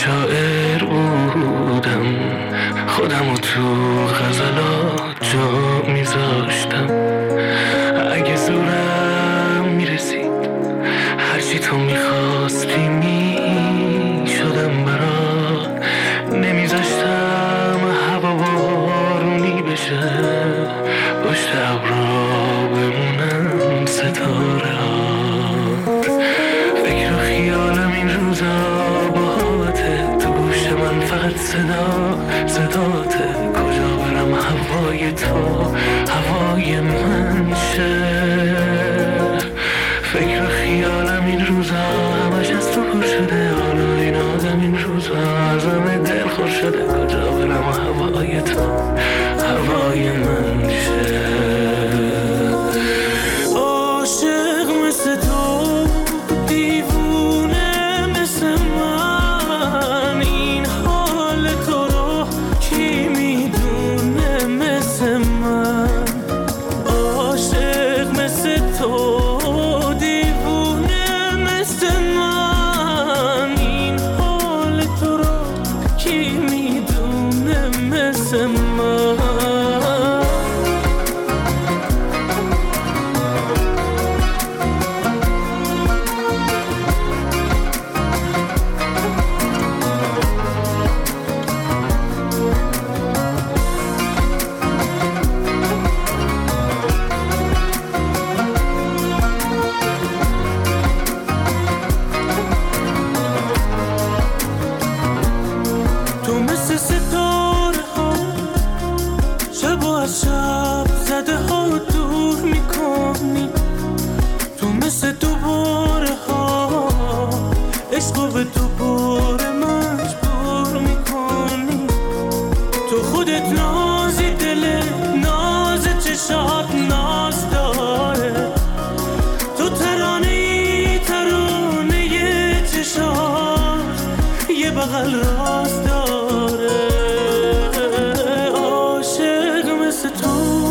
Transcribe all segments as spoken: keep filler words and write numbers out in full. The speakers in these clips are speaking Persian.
شاعر بودم، خودم رو تو غزلات جا میذاشتم. اگه زورم میرسید هرچی تو میخواستی میشدم برات، نمیذاشتم هوا بارونی بشه، پشت ابرا بمونن ستاره هات. فکر و خیالم این روزا باهاته، تو گوش من فقط صدا صداته. کجا برم هوای تو هوای من شه؟ فکر و خیالم این روزا همش از تو پر شده، حالا این آدم این روزا ازم دل خور شده. کجا برم هوای تو هوای من شه؟ عاشق مثل تو، دیوونه مثل من، این حال تو رو کی میدونه مثل من. عاشق مثل تو، دیوونه مثل من، این حال تو رو کی میدونه مثل من. تو مثل ستاره ها شب و از شب زده ها رو دور میکنی، تو مثل دوباره ها عشق به دوباره مجبور میکنی. تو خودت نازی، دل ناز چشات ناز داره، تو ترانه ای ترانه ی چشات یه بغل راست داره. عاشق مثل تو،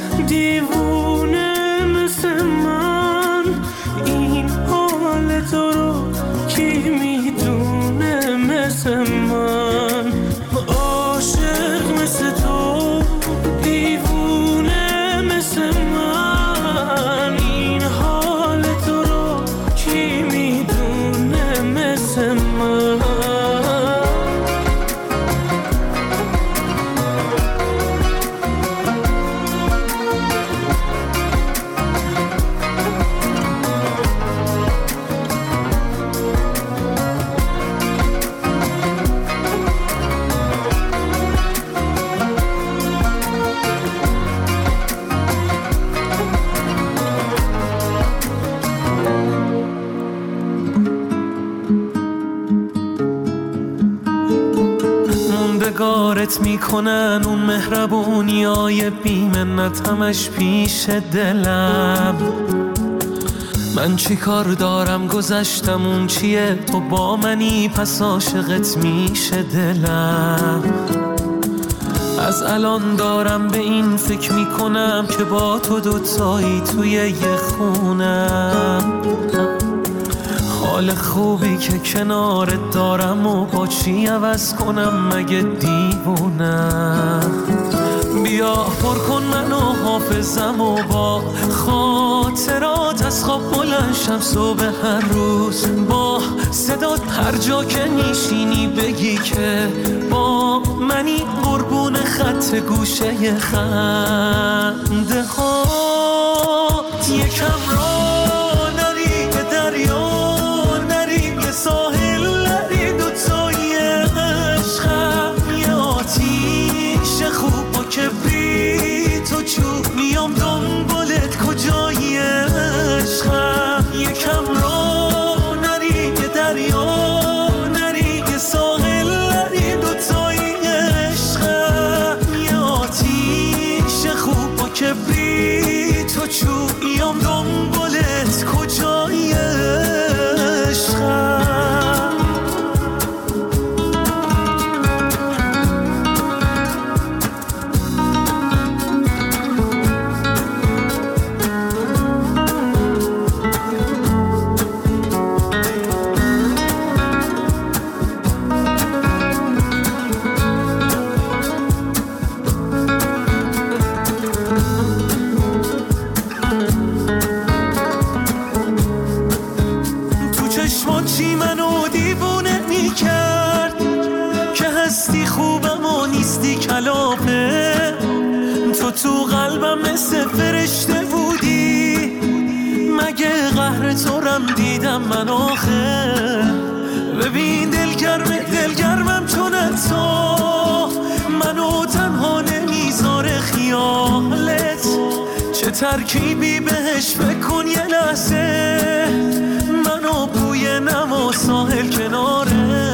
دیوونه مثل من، این حال تو رو کی میدونه مثل من. عاشق مثل تو، دیوونه مثل من، این حال تو رو کی میدونه مثل من. موندگارت میکنن اون مهربونیای بیمنت همش پیش دلم. من چی کار دارم گذشتم اون چیه، تو با منی پس عاشقت میشه دلم. از الان دارم به این فکر میکنم که با تو دوتایی توی یه خونم. حال خوبی که کنارت دارم و با چی عوض کنم مگه دیوونم. بیا پر کن منو حافظم و با خاطرات از خواب بلند شم صبح هر روز، با صدات هر جا که میشینی بگی که با منی، قربون خط گوشه خنده هات. یکم را نری به دریا، نری به ساحل، نری دوتای عشقم. یه آتیش خوب با کبریت و چوب میام دنبالت کجای عشقم. یکم را نری به دریا، نری به ساحل، نری دوتای عشقم. یه آتیش خوب با کبریت و چوب میام دنبالت بحر تورم دیدم من آخه. ببین دلگرم دلگرمم چون تو منو تنها نمیذاره خیالت. چه ترکیبی بهش بکن یه لحظه، منو بوی نما ساحل کناره.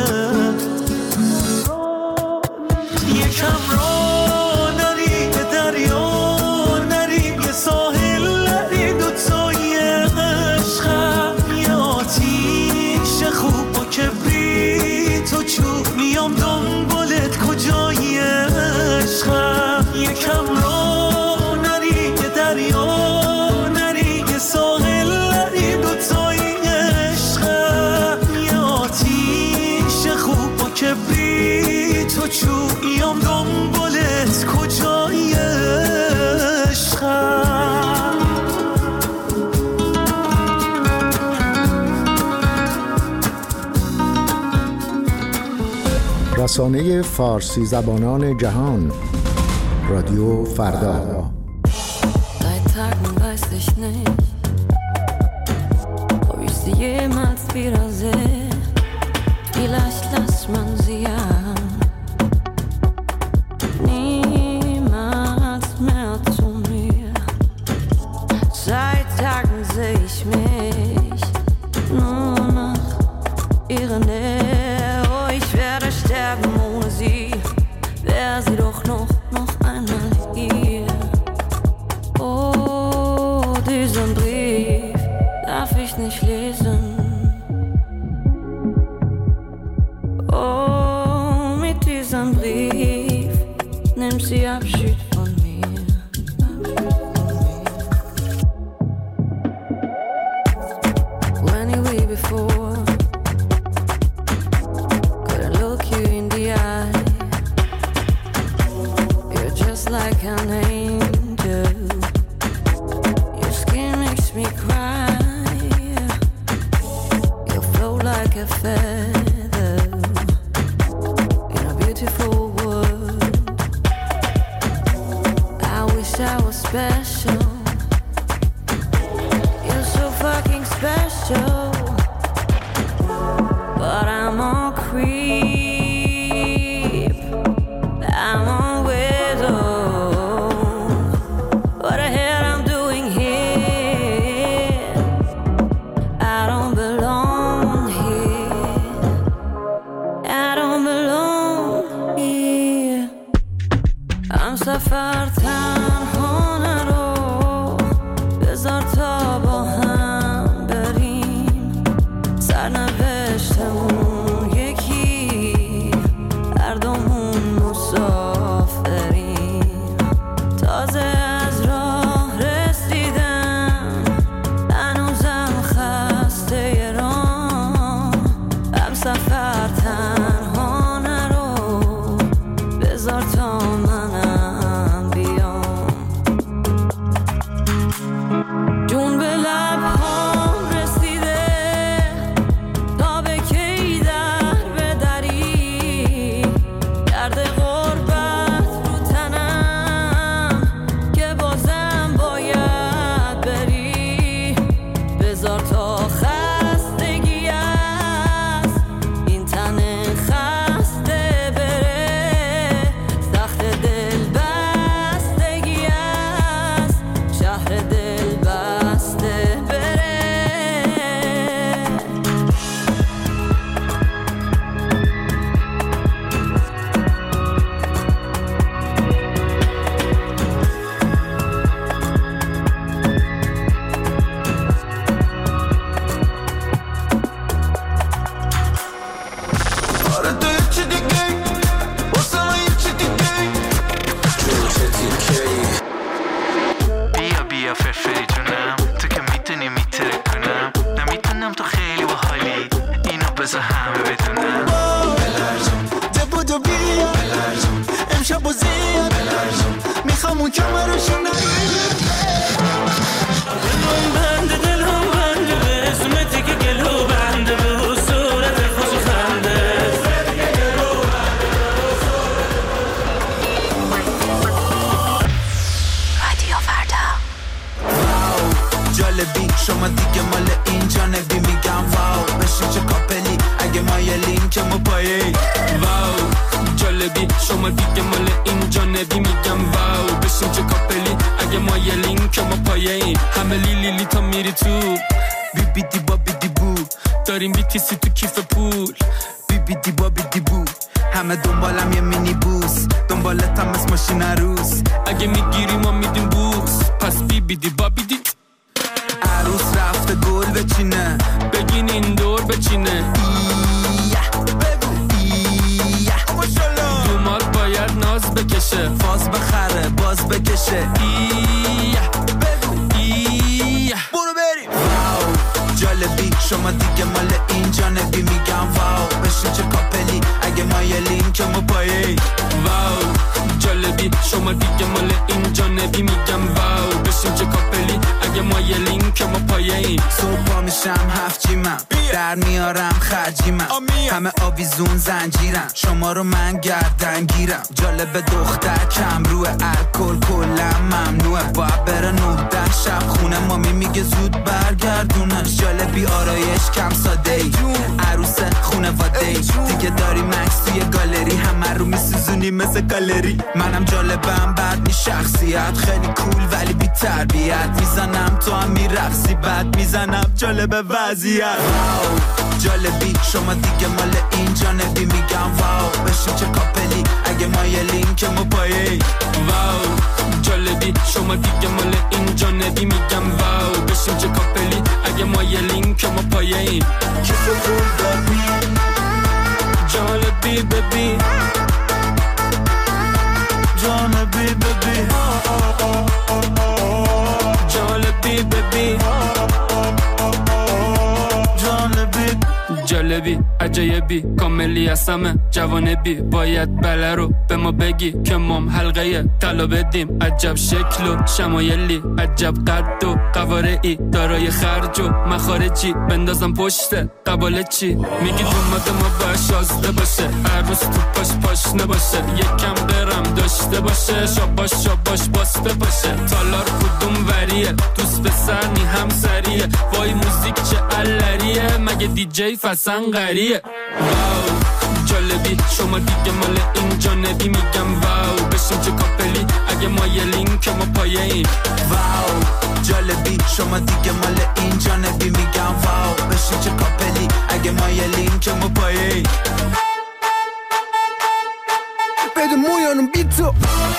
یکم را نری به دریا، نری به ساحل، نری دوتای عشقم. یه آتیش خوب و کبریت و چوب میام دنبالت کجای عشقم. یکم را نری به دریا، نری به ساحل، نری دوتای عشقم. یه آتیش خوب و کبریت و چوب میام دنبالت کجای عشقم. رسانه فارسی زبانان جهان، رادیو فردا. Seit Tagen weiß ich nicht, ob ich sie jemals wiedersehe. Vielleicht lässt man sie ja niemals mehr zu mir. Seit Tagen seh ich mich nur nach ihrer Nähe. Oh, ich werde sterben ohne sie, wär sie doch noch, noch einmal hier. Oh, diesen Brief darf ich nicht lesen. Oh, mit diesem Brief nimmt sie Abschied von mir. When you were before, couldn't look you in the eye. You're just like an angel. Your skin makes me cry. You flow like a feather in a beautiful world. I wish I was special. You're so fucking special. But I'm a creep, I'm a widow. What the hell I'm doing here? I don't belong here. I don't belong here. I'm سفر تنها نرو، بذار تا با هم بریم. سرنوشتمون یکی، هر دومون مسافریم. تازه از راه رسیدم، هنوزم خسته راه. هم سفر تنها نرو، بذار تا منم بیام. جون به لبهام رسیده، تا به کی در بدری. درد غربت رو تنم، که بازم باید بری. بذار تا خستگی از این تن خسته بره. سخت دل بستگی از شهر دل بسته بره. آره تو یه چی دیگه، واسه من یه چی دیگه. بیا بیا فرفری جونم، تو که میتونی میتره کنم. نمیتونم تو خیلی باحالی، اینو بذار همه بدونم. بلرزون دبودو بیا، بلرزون امشب و زیاد، بلرزون میخوام اون کمرشو نگیره. دلم بنده دلم بنده به اسمتی که گلو بنده به صورت خوش خنده. رادیو فردا. جالبی شما دیگه مال جالبی شما دیگه مال اینجا نبی میگم واو بشین چه کاپلی اگه ما یه لینک ما پایه این همه لیلی لی تا میری تو بی بی دی با بی دی بو داریم بی تی سی تو کیف پول بی بی دی با بی دی بو همه دنبالم یه مینی بوس دنبالتم از ماشین عروس اگه میگیری ما میدیم بوس پس بی بی دی با بی دی عروس رفته گل بچینه بگین این دور بچینه ایه بگو ایه دومات باید ناز بکشه فاز بخره باز بکشه ایه بگو ایه برو بریم واو جالبی شما دیگه مال اینجا نبی میگم واو بشین چه کاپلی اگه ما یه لینک ما پایه واو جالبی شما دیگه مال اینجا نبی میگم واو بشین چه کاپلی اگه ما یه لینک ما پایه این صبح پا میشم هفت جیمم در میارم خرجی من همه آویزون زنجیرم شما رو من گردن گیرم جالب دختر کم روه الکل کلم ممنوعه باید بره نه ده شب خونه مامی میگه زود برگردونش جالبی آرایش کم ساده ای عروس خونه واده ای دیگه داری مکس توی گالری همه رو میسوزونی مثل گالری منم جالبم بعد می شخصیت خیلی کول ولی بی تربیت میزنم تو هم میرقصی بعد میزنم جالب وضعیت واو جالبی شما دیگه مال اینجا نبی میگم واو بشین چه کاپلی اگه ما یه لینک ما پایه واو جالبی شما دیگه مال اینجا نبی میگم واو بشین چه کاپلی اگه ما یه لینک ما پایه این کیف پول ببی جالبی ببی جالبی ببی جالبی ببی جالبی جالبی عجایبی کاملی هستمه جوانبی باید بله رو به ما بگی که مام حلقه طلا بدیم عجب شکل و شمایلی عجب قد و قوارعی دارای خرج و مخارجی بندازم پشت قباله چی میگی دومات ما باید شازده باشه عروس تو پاش پاش نباشه یکم برم داشته باشه شاباش شاباش باسته باشه تالار کدوم وریه دوست پسر نی هم سریه وای موزیک چه علریه مگه دی جی فسن غریه واو جالبی شما دیگه مال اینجا نبی میگم واو بشین چه کاپلی اگه ما یه لینک ما پایه این واو جالبی شما دیگه مال اینجا نبی میگم واو بشین چه کاپلی اگه ما یه لینک ما پایه این بده مویانم بی تو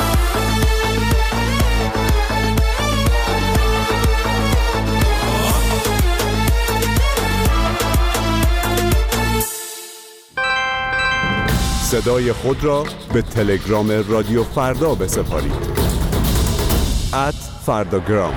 صدای خود را به تلگرام رادیو فردا بسپارید ات فرداگرام.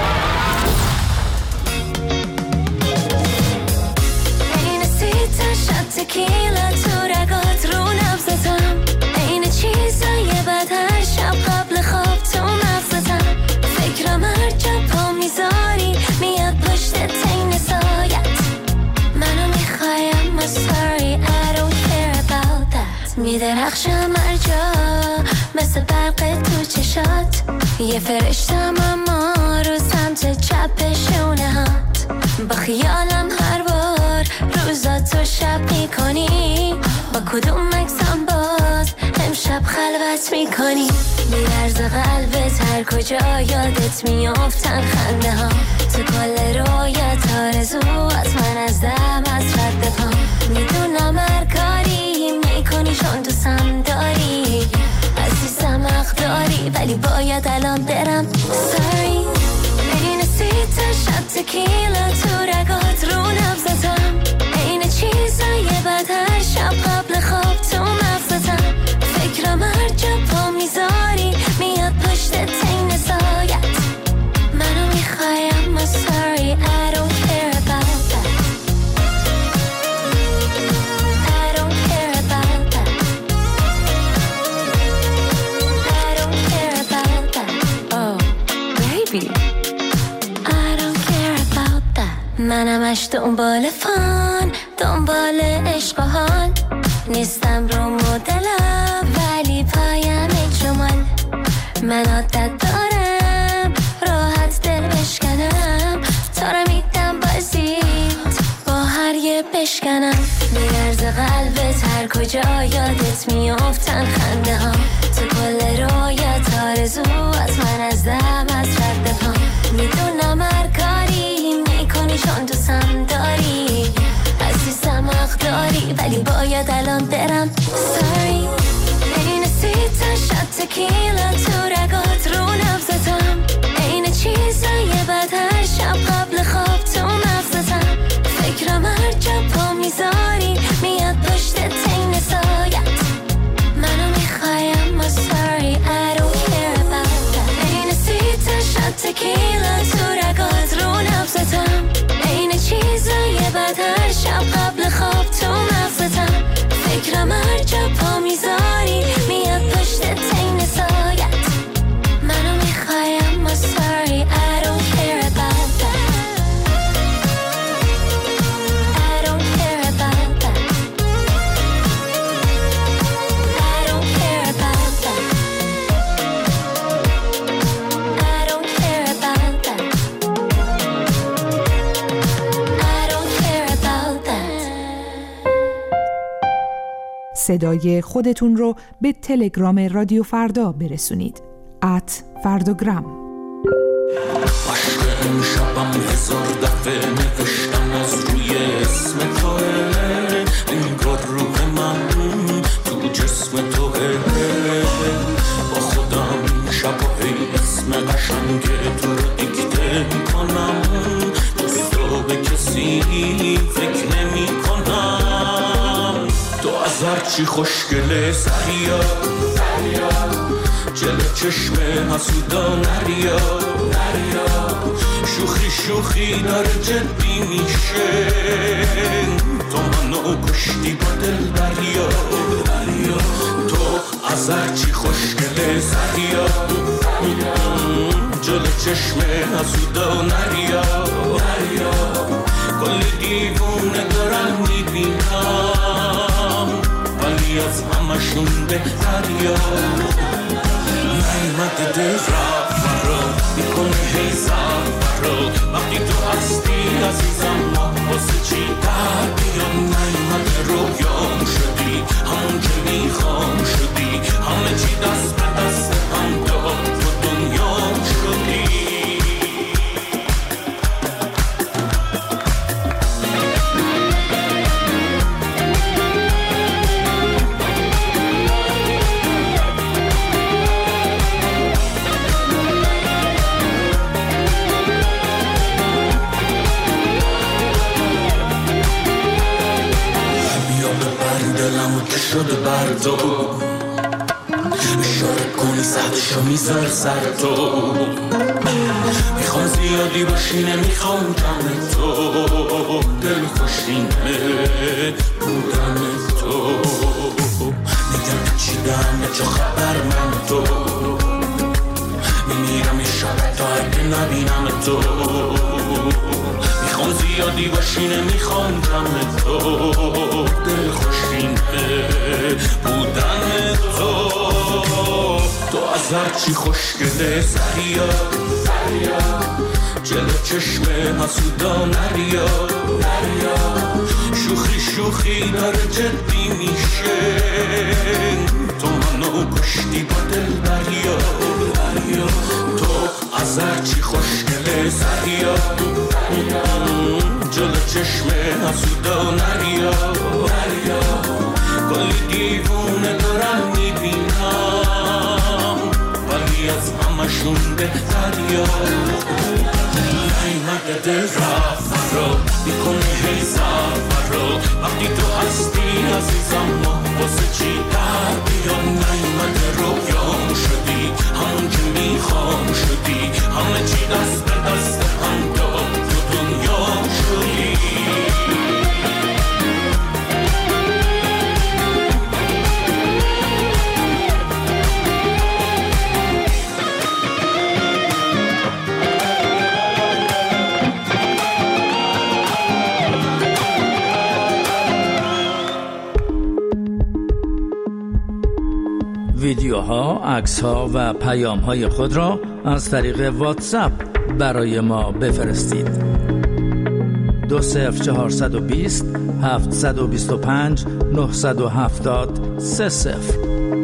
این سیتا شد تکیلا تو رگات رو نبزتم این چیزای بد هر شب قبل خواب تو مغزتم فکرم هر جا پا میذاری میاد پشت تین سایت منو میخوایم I'm sorry I don't care about that میدرخشم هر جا مثل برق تو چشات یه فرشتم اما رو سمت چپ شونه هات با خیالم هر بار روزا تو شب میکنی با کدوم مکسم باز امشب خلوت میکنی میرز قلبت هر کجا یادت میافتن خنده ها تو کل رویت آرزوات من از دم از رد پا میدونم هر کاری میکنی چون دوستم داری عزیزم حق داری ولی باید الان برم sorry این سیتا شد تکیلا تو رگات رو نبزتم این چیزای بد هر شب قبل خواب تو مغزتم فکرم هر جا پا میذاری میاد پشت تین سایت منو میخوایم I'm sorry I don't care about that I don't care about that I don't care about that oh baby I don't care about that منمش دنبال فان دنبال عشق و حال نیستم رو مدلم ولی پایم جمال من عادت دارم راحت دل بشکنم تا رو میدم بازیت با هر یه بشکنم میرز قلبت هر کجا یادت میافتن خنده ها تو کل رویت آرزو از من از دم از رد پا میدونم هر کاری میکنی چون تو سم داری عزیزم حق داری ولی باید الان برم sorry این سیتا شد تکیلا تو رگات رو نفزتم این چیزای بد هر شب قبل خواب تو مفزتم فکرم هر جا پا میذاری میاد پشت تین سایت منو میخوایم ما sorry I don't care about that این سیتا شد تکیلا تو رگات رو نفزتم این چیزای بد هر شب قبل خواب تو مفزتم فکرم هر جا پا میذاری میاد پشت تین سایت منو میخوایم ما sorry I don't care about that I don't care about that I don't care about that I don't care about that I don't care about that صدای خودتون رو به تلگرام رادیو فردا برسونید ات فرداگرام. عشق امشبم هزار دفعه نوشتم از روی اسم توه انگار روح من تو جسم توه با خودم شب و هی اسم قشنگ تو رو دیکته میکنم دوست رو به کسی فکر نمی کنم تو از هرچی خوشگله سریا جلو چشم حسودا نریا شوخی شوخی داره جدی میشه تو منو کشتی با دل دریا تو از هرچی خوشگله سریا جلو چشم حسودا نریا کلی دیوونه دارم میبینم ولی از همشون بهتریا نیمده دل رفت رو میکنه هیزم رو وقتی تو هستی عزیزم ما واسه چی در بیام نیمده رویام شدی همون که میخوام شدی همه چی دست به دست هم داد تو دنیام شدی شده بردو اشاره کنی سختشو میذار سر تو میخوام زیادی باشی نمیخوام کم تو دل خوشینه بودن تو میگم چیدم چه خبر من تو میمیرم این شب تا اگه نبینم تو میخوام زیادی باشی نمیخوام کم تو دل خوشینه بودن تو تو از هرچی خوشگله سریا جلو چشم حسودا نریا شوخی شوخی داره جدی میشه تو منو کشتی با دل دریا تو از هرچی خوشگله سریا جلو چشم حسودا نریا کلی دیوونه دارم میبینم ولی از همشون بهتریا نیمده دل رفت رو میکنه هیزم رو وقتی تو هستی عزیزم ما واسه چی در بیام نیمده رویام شدی همون که میخوام شدی همه چی دست به دست هم داد تو دنیام شدی ویدیوها، عکس‌ها و پیام‌های خود را از طریق واتساپ برای ما بفرستید. دو صفر چهارصد و بیست هفتصد و بیست و پنج نهصد و هفتاد سه صفر.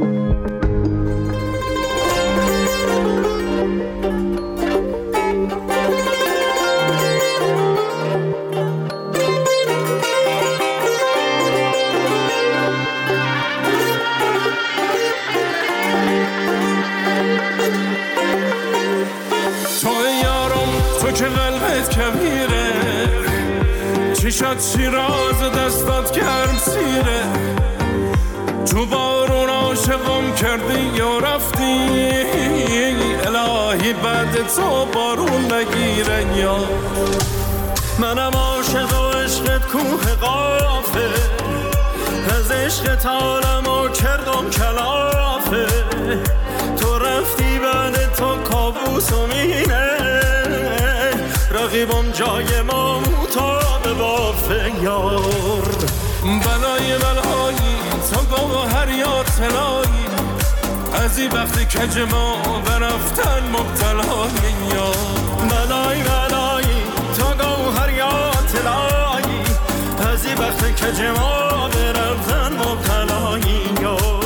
چشات شیراز دستات گرم سیره، تو بارون عاشقم کردی یا رفتی، الهی بعد تو بارون نگیره. یا منم عاشق و عشقت کوه قافه، از عشقت عالمو کردم کلافه، تو رفتی بعد تو کابوس و مینه، رقیبم جای ما مطابه بافه. یار بلای بلایی تا گوهر یا طلایی، از این وقتی کج ما برفتن مبتلای. یا بلای بلایی تا گوهر یا طلایی، از این وقتی کج ما برفتن مبتلای. یار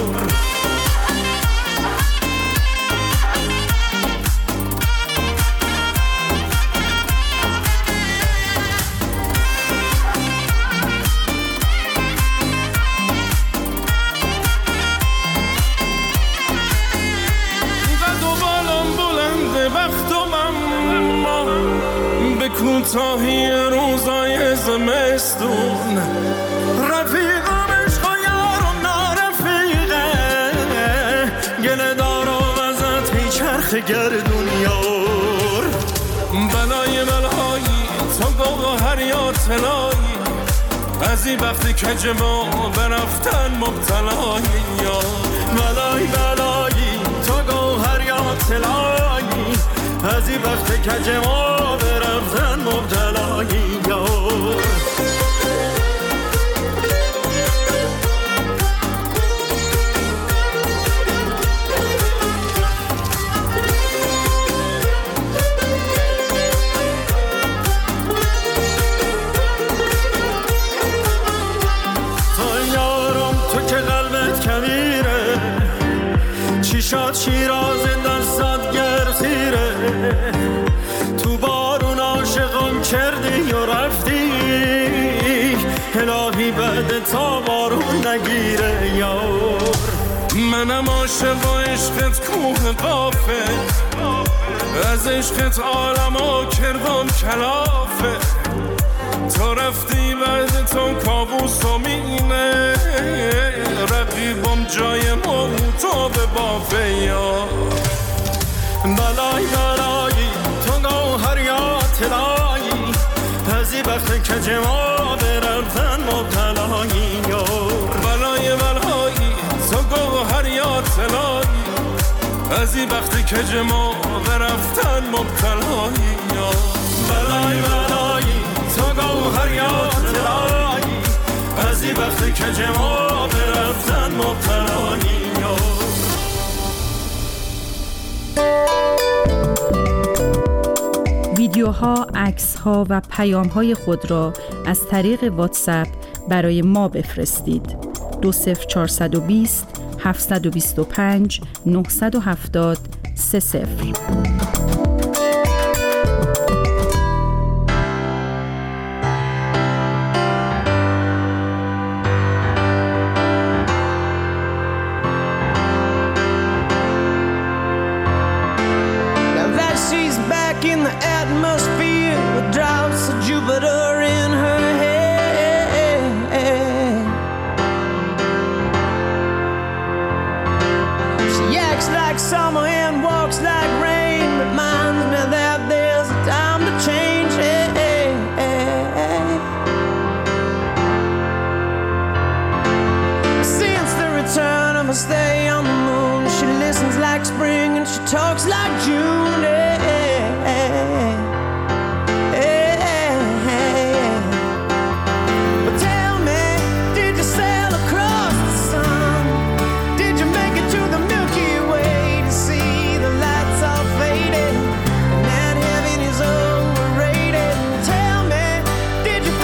کوتاهی روزای زمستون، رفیقم عشق و یارم نارفیقه، گله دارم ازت میچرخ گردون. یار بلای بلایی تا گوهر یا طلایی، از این وقتی کج ما برفتن مبتلای. یار بلای بلایی تا گوهر یا طلایی، از این وقت کج ما برفتن مبتلایی. یار تو یارم تو که قلبت کبیره، چیشات شیراز دستات گرسیره، تو بارون عاشقم کردی و رفتی، الهی بعد تا بارون نگیره. یار منم عاشق و عشقت کوه قافه، از عشقت عالمو کردم کلافه، تو رفتی بعد تو کابوس و مینه، رقیبم جای ما تو به بافه. یا بلای بلایی تو گوهر یا طلایی، از این وقت کج ما برفتن مبتلایی. یار بلای بلایی تو گوهر یا طلایی، از این وقت کج ما برفتن مبتلایی. یار بلای بلایی تو گوهر یا طلایی، از این وقت کج ما برفتن مبتلایی. یار ویدیوها، عکس‌ها و پیام‌های خود را از طریق واتساپ برای ما بفرستید. دو صفر چهارصد و بیست هفتصد و بیست و پنج نهصد و هفتاد سه صفر. In the atmosphere with drops of Jupiter in her head, she acts like summer and walks like rain, reminds me that there's a time to change. Since the return of her stay on the moon, she listens like spring and she talks like June. Did you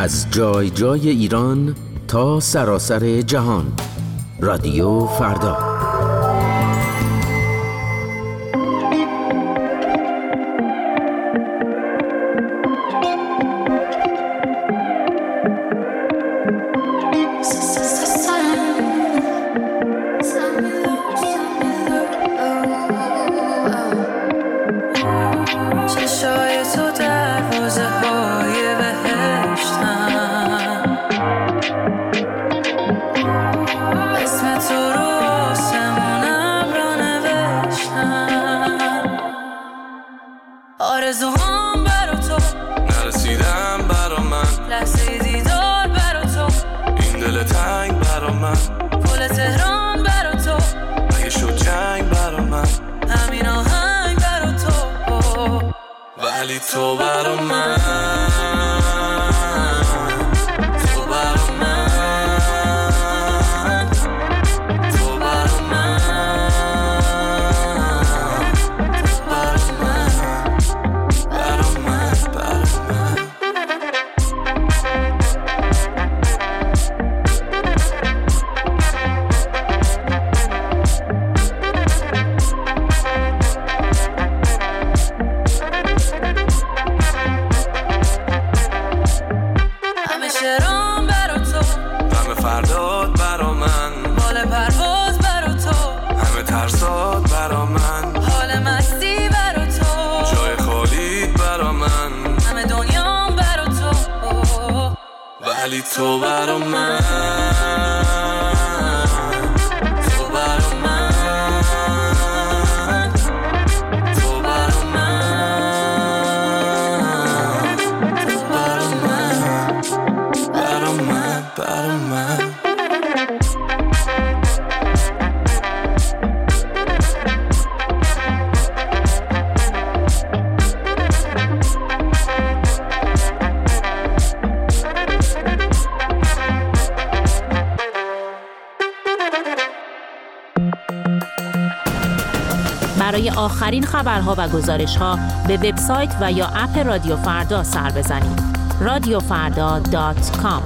از جای جای ایران تا سراسر جهان. رادیو فردا. آرزوهام برا تو نرسیدم برا من، لحظه دیدار برا تو، این دل تنگ برا من، پل تهران برا تو، اگه شد جنگ برا من، همین آهنگ برا تو، ولی تو برا من، تو برا من، تو برا من، ولی تو برا من، تو برا من، تو برا من، تو برا من، برا من، برا من. برای آخرین خبرها و گزارش‌ها به وبسایت و یا اپ رادیو فردا سر بزنید. رادیو فردا دات کام.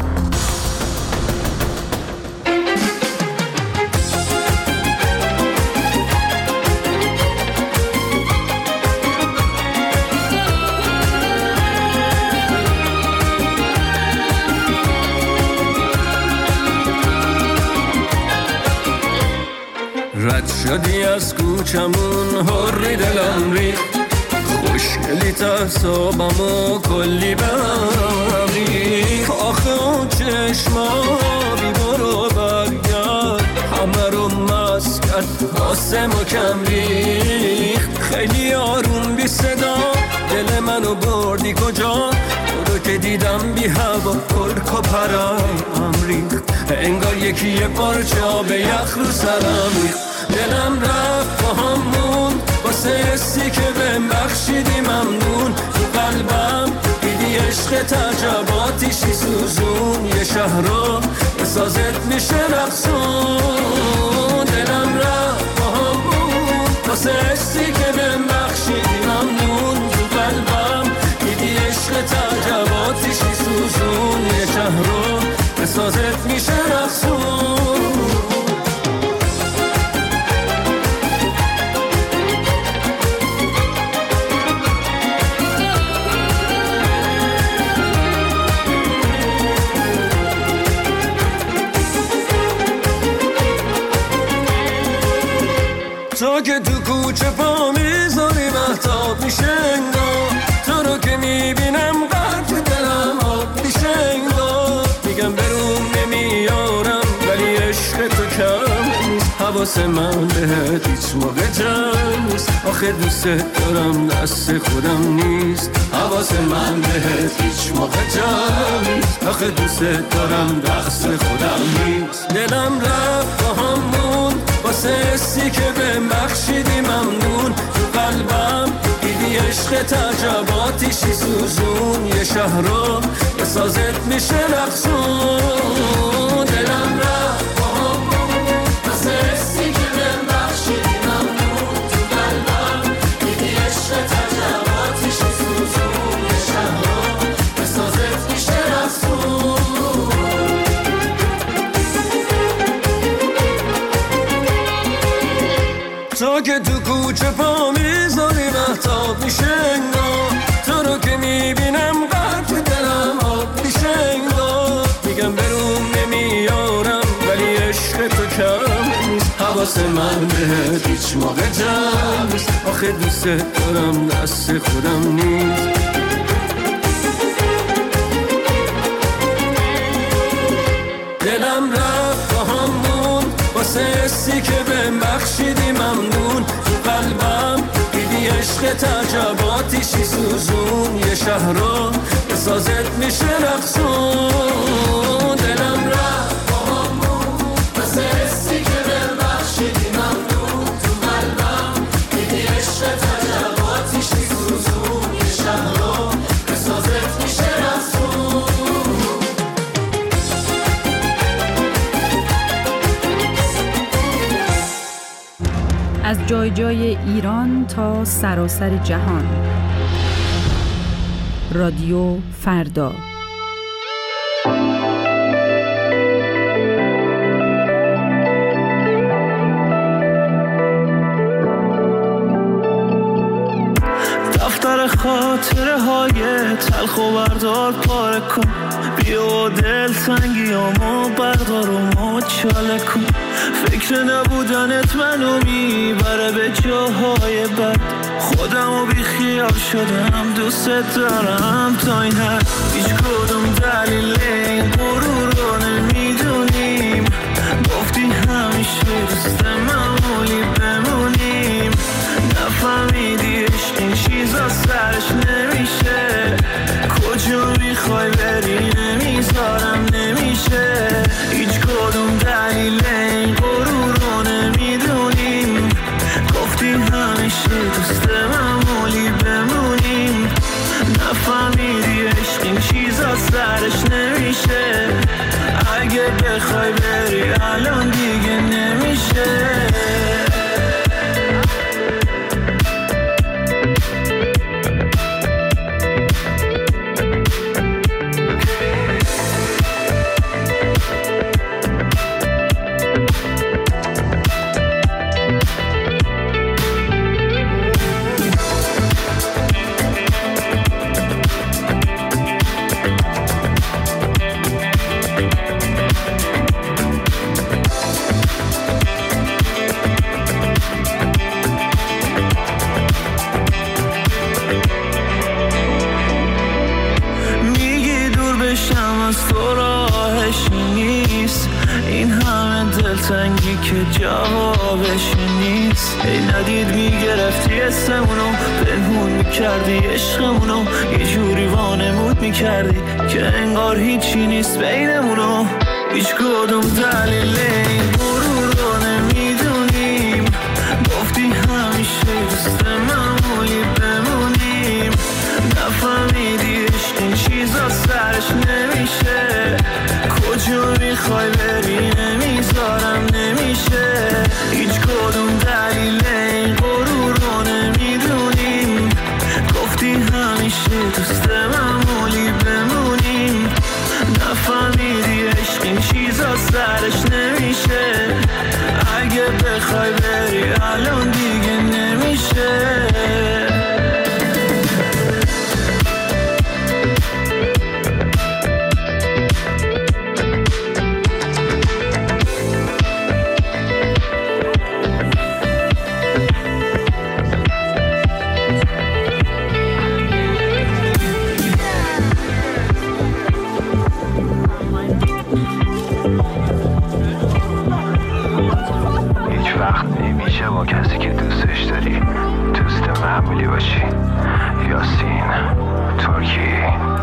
رد شدی از کوچمون هری دلم ریخت، خوشگلی تعصابمو کلی به هم ریخت، آخه اون چشما بی برو برگرد همه رو مست کرد واسه ما کم ریخت، خیلی آروم بی صدا دل منو بردی کجا، تو رو که دیدم بی هوا کرک و پرم ریخت، انگار یکی یه پارچه آب یخ رو سرم ریخت، دلم رفت با همون واسه حسی که بهم بخشیدی ممنون، تو قلبم دیدی عشق تعجباتیشی سوزون، یه شهر رو به سازت میشه رقصون، دلم رفت با همون واسه حسی که بهم بخشیدی ممنون، تو قلبم دیدی عشق تعجباتیشی سوزون، یه شهر رو به سازت میشه رقصون. تو که تو کوچه پا میذاری مهتاب میشه انگار، تو رو که میبینم قلب دلم آب میشه انگار، میگم بروم نمیارم ولی عشق تو کم نیست، حواس من بهت هیچ موقع جمع نیست، آخه دوست دارم دست خودم نیست، حواس من بهت هیچ موقع جمع نیست، آخه دوست دارم دست خودم نیست، دلم رفت با همون واسه حسی که بهم بخشیدی ممنون، تو قلبم دیدی عشق تعجباتیشی سوزون، یه شهر رو به سازت میشه رقصون، دلم رفت با همون واسه حسی که بهم بخشیدی ممنون، تو قلبم دیدی عشق تعجباتیشی سوزون، یه شهر رو به سازت میشه رقصون. تو که تو کوچه پا میذاری مهتاب میشه انگار، تو رو که میبینم قلب دلم آب میشه انگار. میگم برون نمیارم ولی عشق تو کم نیست، حواس من بهت هیچ موقع جمع نیست. آخه دوست دارم دست خودم نیست. دلم رفت با همون واسه حسی که بهم بخشیدی ممنون. تو قلبم دیدی عشق تجرباتیشی سوزون، یه شهر رو به سازت میشه رقصون. دلم رفت با همون واسه حسی که بهم بخشیدی ممنون. تو قلبم دیدی عشق تجرباتیشی سوزون، یه شهر رو به سازت میشه رقصون. از جای جای ایران تا سراسر جهان. رادیو فردا. دفتر خاطره های تلخ و بردار پاره کن، بیا دل تنگیامو بردار و مچاله کن. فکر نبودنت منو میبره به جاهای بد، خودمو بی خیال شدم دوست دارم تا این حد. هیچ کدوم دلیل این غرور رو نمیدونیم، گفتی همیشه دوست معمولی بمونیم. نفهمیدی عشق این چیزا سرش نمیشه، کجا میخوای بری نمیذارم نمیشه. هیچ کدوم دلیل این غرور رو نمیدونیم، گفتی همیشه دوست معمولی بمونیم. نفهمیدی عشق این چیزا سرش نمیشه، اگه بخوای بری الان دیگه نمیشه. تنگی که جوابش نیست. ای ندید میگرفتی اسمونو، پنهون میکردی عشقمونو، یه جوری وانمود میکردی که انگار هیچی نیست بینمونو. هیچ کدوم دلیل این غرور رو نمیدونیم، گفتی همیشه دوست معمولی بمونیم. نفهمیدی عشق این چیزا سرش نمیشه، کجا میخوای بری نمیذارم نمیشه. هیچ کدوم دلیل این غرور رو نمیدونیم، گفتی همیشه دوست معمولی بمونیم. نفهمیدی عشق این چیزا سرش نمیشه، اگه بخوای بری الان دیگه نمیشه. با کسی که دوستش داری دوست معمولی باشی. یاسین ترکی.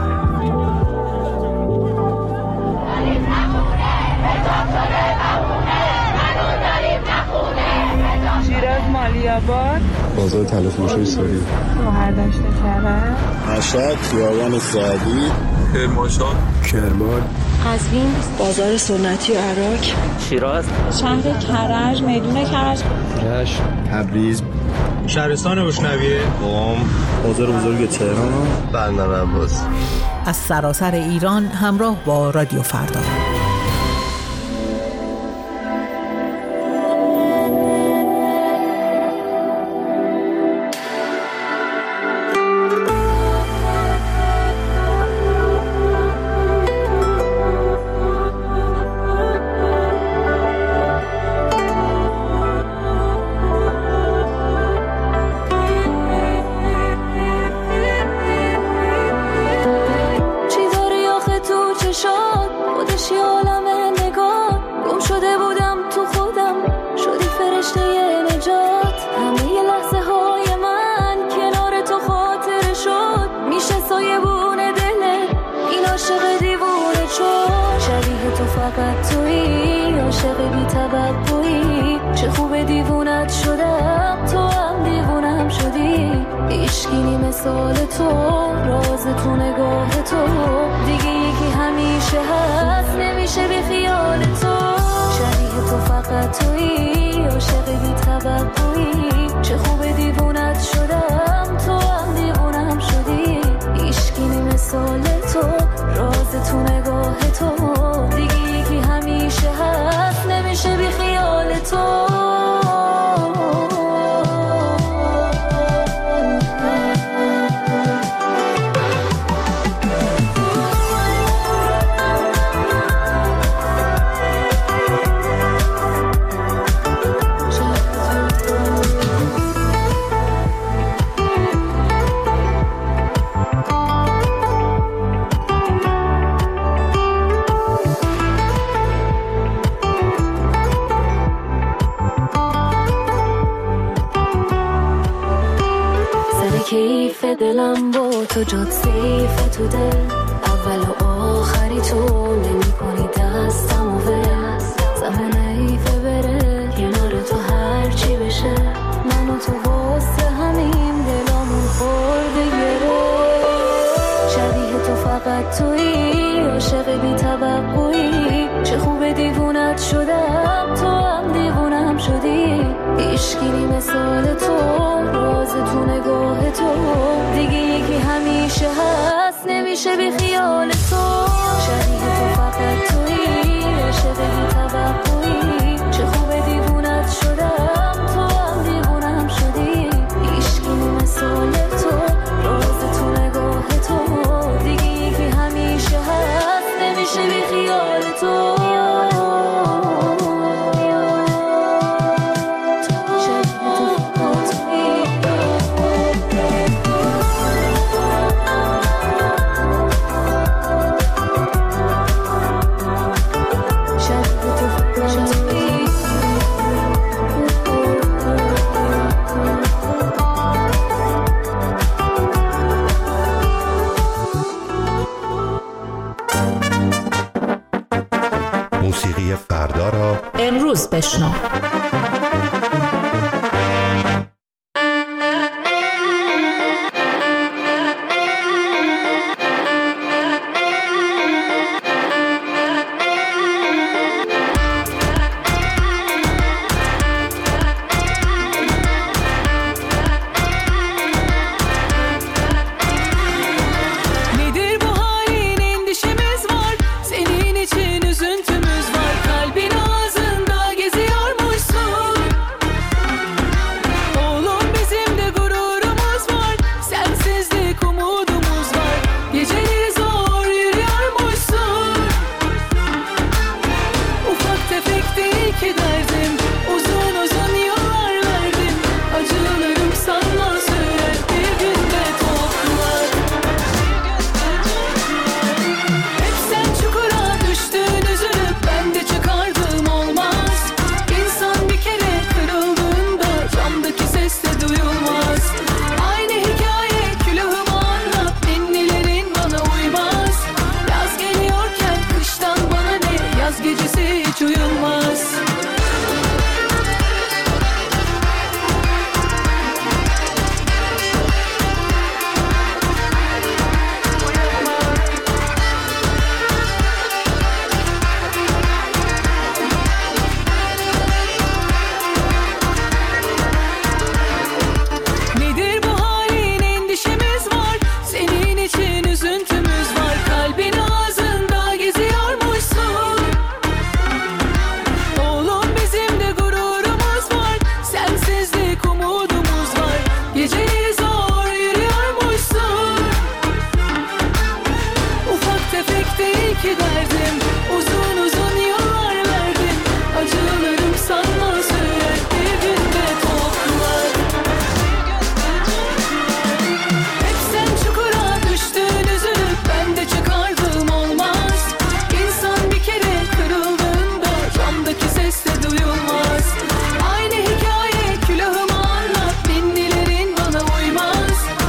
شیراز مالیاباد، بازار تلفروشی ساری، شهرداشت کرد، مشهد خیابان سعدی، کرمانشاه، کرمان، قزوین، بازار سنتی عراق، شیراز، شهر کرج، میدون کرج، رشت، تبریز، شهرستان بشنویه، قم، بازار بزرگ تهران، بندر عباس. از سراسر ایران همراه با رادیو فردا. عاشق بی توقعی، چه خوب دیوونت شدم تو هم دیوونم شدی. عشقی مثال تو، راز تو نگاه تو، دیگه یکی همیشه هست نمیشه بی خیال تو. شبیه تو فقط تویی، عاشق بی توقعی، چه خوب دیوونت شدم تو هم دیوونم شدی. عشقی مثال تو، راز تو نگاه تو، دیگه یکی همیشه هست نمیشه بی خیال تو. کیف دلم با تو جات سیف تو دل، اول و آخری تو نمی کنی دستم و ول. زمان ایفه بره کنار تو هر چی بشه، من و تو واسه همین دلامون خورده گره. شبیه تو فقط تویی، عاشق بی توقعی، چه خوب دیوونت شدم تو هم دیوونم شدی. عشقی مثال تو، راز تو نگاه تو، دیگه یکی همیشه هست نمیشه بی خیال تو. شبیه تو فقط تویی، عاشق بی توقعی، چه خوب دیوونت شدم تو هم دیوونم شدی. عشقی مثال تو، راز تو نگاه تو، دیگه یکی همیشه هست نمیشه بی خیال تو. موسیقی فردا را امروز بشنو.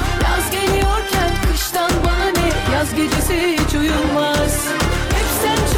gecesi hiç uyumaz. Hep sen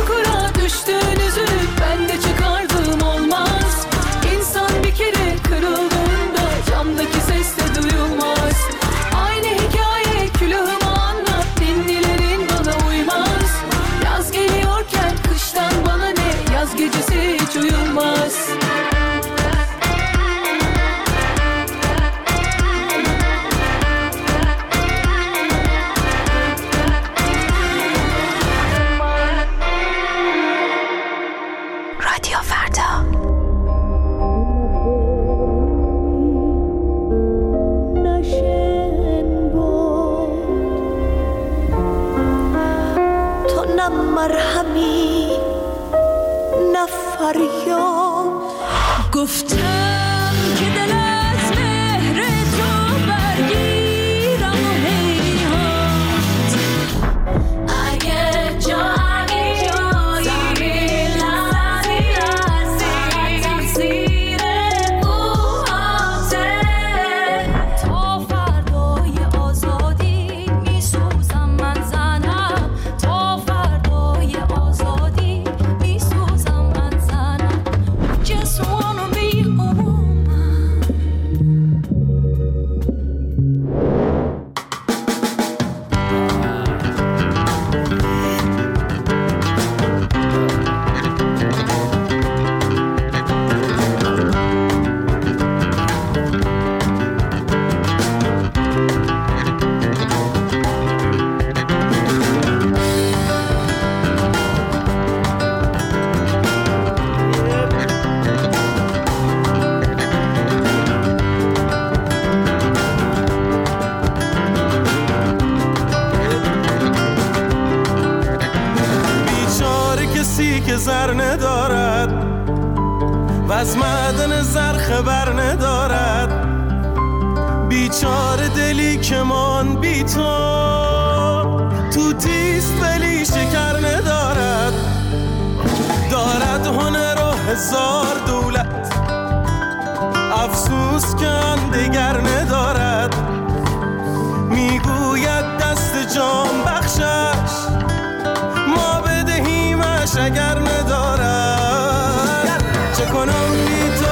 دلی که من بی تو تو تیست ولی شکر ندارد، دارد هنر و هزار دولت، افسوس که آن دیگر ندارد. میگوید دست جان بخشش ما بدهیمش اگر ندارد. چه کنم بی تو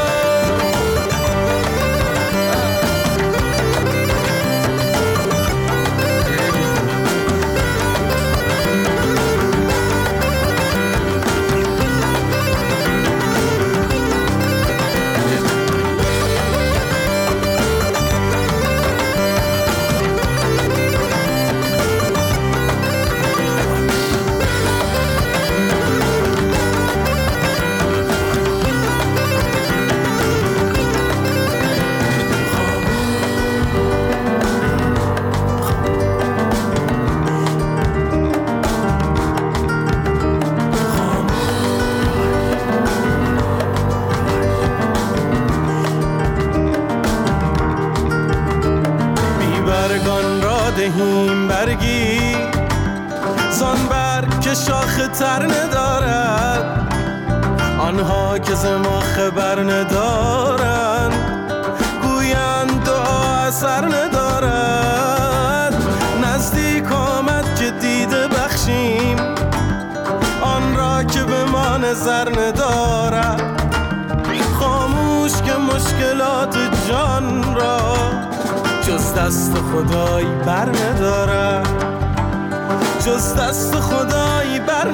دهیم برگی زان برگ که شاخ تر ندارد، آنها که ز ما خبر ندارند گویند دعا اثر ندارد. نزدیک آمد که دیده بخشیم آن را که به ما نظر ندارد. خاموش که مشکلات جان را جز دست خدایی بر ندارد، جز دست خدایی بر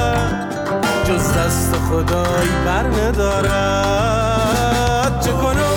ندارد، جز دست خدایی بر ندارد. چه کنم